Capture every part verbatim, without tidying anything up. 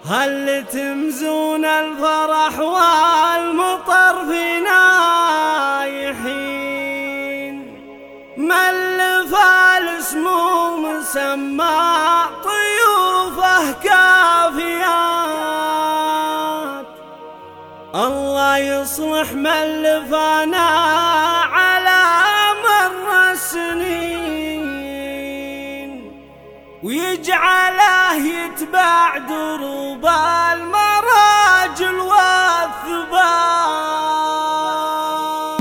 هل تمزون الفرح والمطر في نايحين، ملف الاسمو مسمى طيوفه كافيات. الله يصلح ملفنا على مر السنين، ويجعله يتبع دروب المراجل والثبات.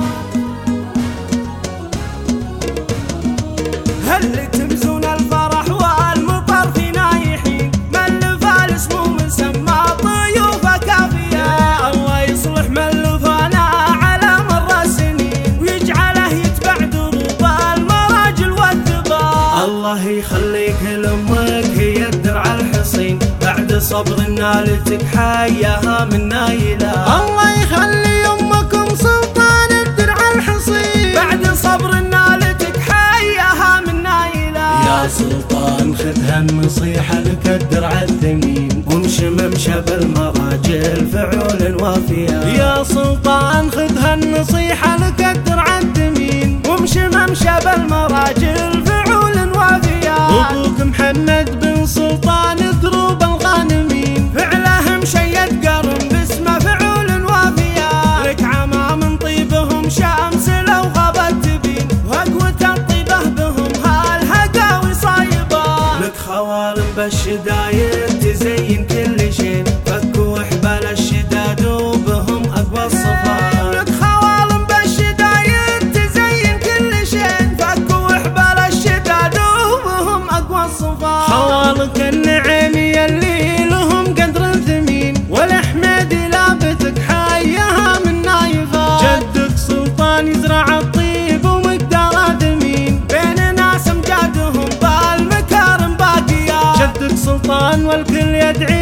هل تمزون الفرح والمطر في نايحين، ملف الاسمو مسمى طيوفه كافية. الله يصلح ملفنا على مر السنين، ويجعله يتبع دروب المراجل والثبات. الله يخليك لأمك هي الدرع الحصين، بعد صبر نالتك حياها من نايلة. الله يخلي أمكم سلطان الدرع الحصين، بعد صبر نالتك حياها من نايلة. يا سلطان خذها النصيحة لك الدرع الثمين، وامشي ممشى بالمراجل فعول وافية. يا سلطان خذها النصيحة لك الدرع الثمين، وامشي ممشى بالمراجل فعول وافية. أبوك محمد بن سلطان دروب الغانمين، فعله مشيد قرن باسمه فعول وافية. لك عما من طيبهم شمس لو غابت تبين، وقوة الطيبة بهم هالهقاوي صايبة. لك خوالم بالشدايد تزين كل شيء، فكوا حبال الشداد وبهم أقوى الصفات. لك خوالم بالشدايد تزين كل شيء، فكوا حبال الشداد وبهم أقوى الصفات. خوالك النعم يلي لهم قدر ثمين، والحمد لابتك حياها من نايفات. جدك سلطان يزرع الطيب ومقداره ثمين، بين ناس امجادهم بالمكارم باقيات. جدك سلطان والكل يدعي